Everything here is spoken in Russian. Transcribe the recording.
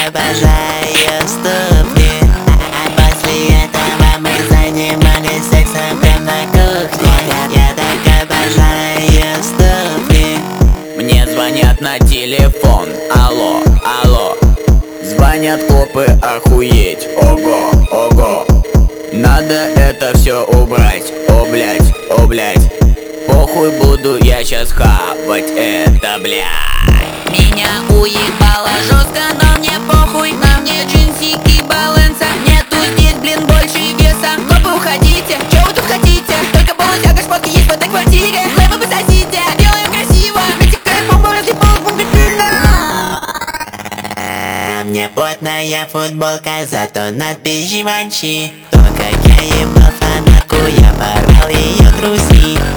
обожаю ступни. А после этого мы занимались сексом прям на кухне. Я так обожаю ступни. Мне звонят на телефон, алло, алло. Звонят копы, охуеть, ого, ого. Надо это все убрать, о блять, о блять. Похуй, буду я щас хавать это, блядь. Меня уебало жестко, но мне похуй. На мне джинсики баланса. Нету здесь, блин, больше веса. Копы, уходите, чё вы тут хотите? Только полутяга, шмотки есть в этой квартире. Хлеба вы сосите, делаем красиво. Вытекает бомба, разъебал бомбы. Мне плотная футболка, зато надпись Живанши. То, как я ебал фанатку, я порвал ее трусы.